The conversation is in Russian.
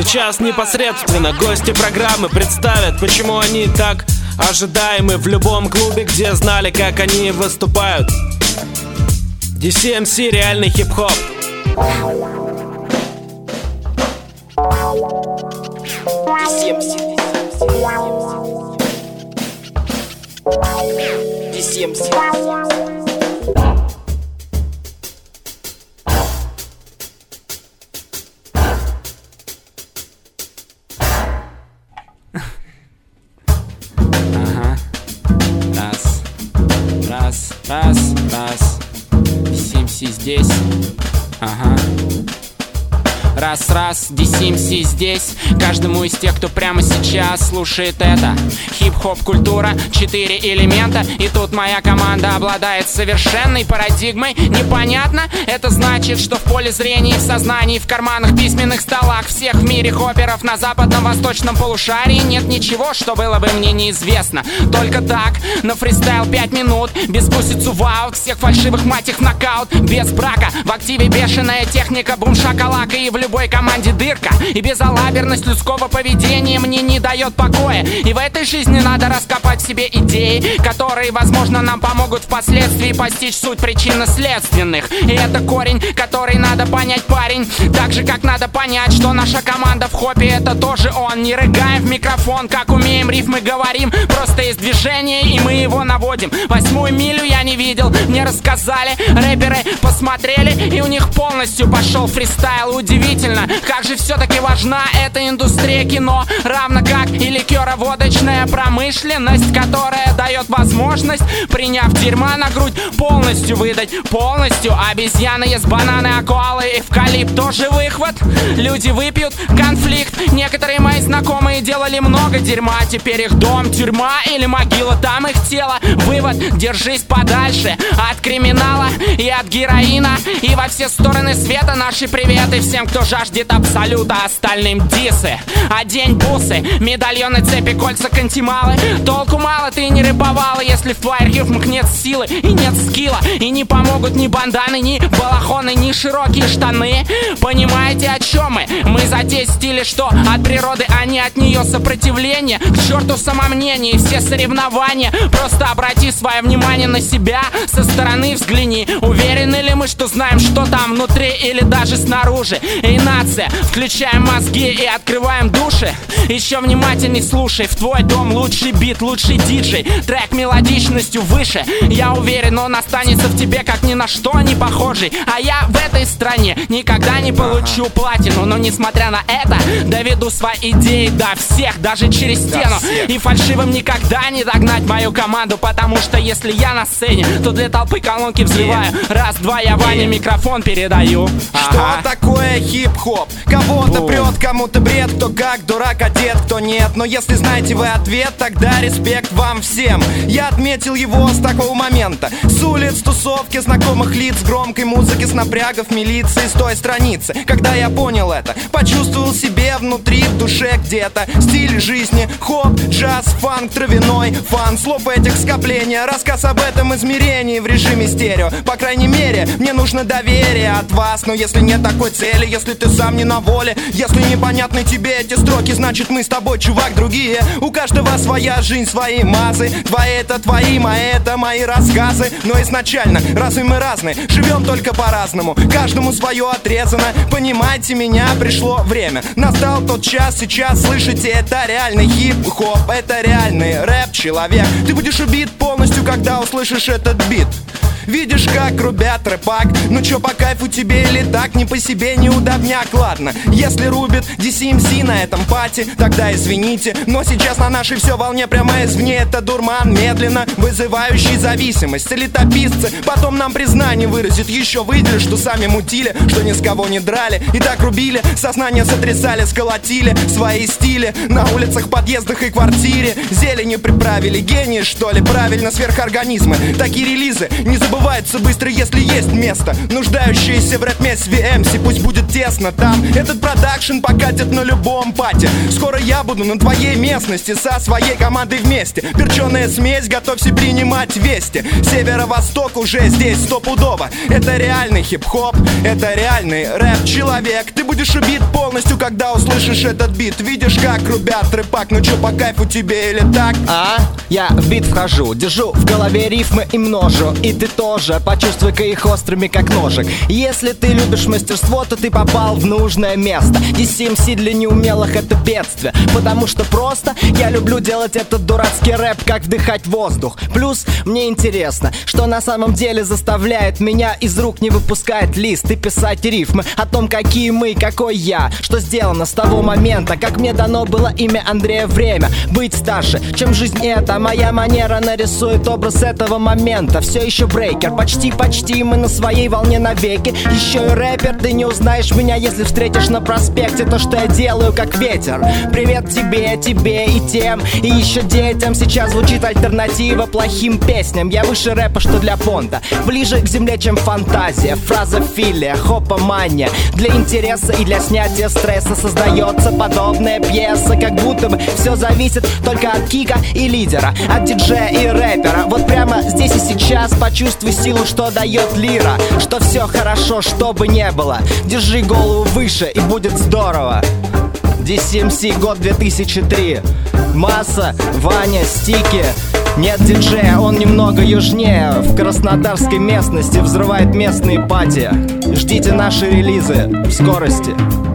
Сейчас непосредственно гости программы представят, почему они так ожидаемы в любом клубе, где знали, как они выступают. DCMC — реальный хип-хоп. Раз. DCMC здесь. Ага. Раз, DCMC здесь. Каждому из тех, кто прямо сейчас слушает это. Хип-хоп культура, 4 элемента. И тут моя команда обладает совершенной парадигмой. Непонятно? Это значит, что в поле зрения, в сознании, в карманах, письменных столах всех в мире хопперов на западном восточном полушарии нет ничего, что было бы мне неизвестно. Только так, на фристайл 5 минут, без гусицу в аут, всех фальшивых мать их в нокаут, без брака, в активе бешеная техника, бум-шакалака, и в любой команде дырка. И безалаберность людского поведения мне не дает покоя. И в этой жизни надо раскопать в себе идеи, которые, возможно, нам помогут впоследствии постичь суть причинно-следственных. И это корень, который надо понять, парень. Так же, как надо понять, что наша команда в хопе — это тоже он. Не рыгаем в микрофон, как умеем, рифмы говорим. Просто есть движение, и мы его наводим. 8-ю милю я не видел, мне рассказали. Рэперы посмотрели, и у них полностью пошел фристайл. Удивительно, как же все-таки важна эта индустрия кино, равно как и ликероводочная промышленность, которая дает возможность, приняв дерьма на грудь, полностью выдать, полностью. Обезьяны ест бананы, а коалы эвкалипт тоже выхват. Люди выпьют, конфликт. Некоторые мои знакомые делали много дерьма, теперь их дом, тюрьма или могила, там их тело. Вывод: держись подальше от криминала и от героина. И во все стороны света наши приветы всем, кто жаждет абсолюта, остальным дисы. Одень бусы, медальоны, цепи, кольца, кантималы. Толку мало, ты не рыбовала, если в твоих рифмах нет силы и нет скилла. И не помогут ни банданы, ни балахоны, ни широкие штаны. Понимаете, о чем мы? Мы за те стили, что от природы, а не от нее сопротивление. К черту самомнение и все соревнования. Просто обрати свое внимание на себя, со стороны взгляни. Уверены ли мы, что знаем, что там внутри или даже снаружи? И нация, включаем мозги и открываем души. Еще внимательней слушай, в твой дом лучший бит, лучший диджей. Трек мелодичностью выше, я уверен, он останется в тебе как ни на что не похожий. А я в этой стране никогда не получу платину, но несмотря на это, доведу свои идеи до всех, даже через стену. И фальшивым никогда не догнать мою команду, потому что если я на сцене, то для толпы колонки взрываю. Раз-два, я Ване микрофон передаю. Что такое хип-хоп? Кого-то прет, кому-то бред, кто как дурак одет, кто нет. Но если знаете вы ответ, тогда респект вам всем. Я отметил его с такого момента. С улиц, тусовки, знакомых лиц, громкой музыки, с напрягов милиции, с той страницы. Когда я понял это, почувствовал себе внутри, в душе где-то стиль жизни, хоп, джаз, фанк, травяной фан. Слов этих скопления, рассказ об этом измерении в режиме стерео. По крайней мере, мне нужно доверие от вас. Но если нет такой цели, если ты сам не на воле, если непонятны тебе эти строки, значит мы с тобой, чувак, другие. У каждого своя жизнь, свои мазы. Твои это твои, мои это мои рассказы. Но изначально, разве мы разные? Живем только по-разному, каждому свое отрезано. Понимаете меня, пришло время. Настал тот час, сейчас слышите, это реальный хип-хоп, это реальный рэп-человек. Ты будешь убит полностью, когда услышишь этот бит. Видишь, как рубят рэпак. Ну чё, по кайфу тебе или так? Не по себе, не удобняк, ладно. Если рубит DCMC на этом пати, тогда извините, но сейчас на нашей все волне прямо извне. Это дурман, медленно вызывающий зависимость. Летописцы потом нам признание выразит. Еще выделят, что сами мутили, что ни с кого не драли. И так рубили, сознание сотрясали, сколотили свои стили на улицах, подъездах и квартире. Зеленью приправили, гении что ли? Правильно, сверхорганизмы. Такие релизы не забывайте забывается быстро, если есть место. Нуждающиеся в рэп-месиве MC, пусть будет тесно там. Этот продакшн покатит на любом пати. Скоро я буду на твоей местности со своей командой вместе. Перченая смесь, готовься принимать вести. Северо-восток уже здесь стопудово. Это реальный хип-хоп, это реальный рэп-человек. Ты будешь убит полностью, когда услышишь этот бит. Видишь, как рубят рэпак, ну чё, по кайфу тебе или так? Я в бит вхожу, держу в голове рифмы и множу. И ты тоже, почувствуй-ка их острыми, как ножик. Если ты любишь мастерство, то ты попал в нужное место. DCMC для неумелых — это бедствие, потому что просто я люблю делать этот дурацкий рэп, как вдыхать воздух. Плюс мне интересно, что на самом деле заставляет меня из рук не выпускать лист и писать рифмы о том, какие мы, какой я, что сделано с того момента, как мне дано было имя Андрея время. Быть старше, чем жизнь эта, моя манера нарисует образ этого момента. Все еще брейкер, почти мы на своей волне навеки. Еще и рэпер, ты не узнаешь меня, если встретишь на проспекте то, что я делаю, как ветер. Привет тебе и тем, и еще детям. Сейчас звучит альтернатива плохим песням. Я выше рэпа, что для понта, ближе к земле, чем фантазия. Фраза филия, хопа-мания. Для интереса и для снятия стресса создается подобная пьеса, как будто бы все зависит только от кика и лидера, от диджея и рэпера. Вот прямо здесь и сейчас почувствуй силу, что дает лира. Что все хорошо, что бы не было. Держи голову выше, и будет здорово. DCMC, год 2003. Масса, Ваня, Стики. Нет диджея, он немного южнее. В краснодарской местности взрывает местные пати. Ждите наши релизы в скорости.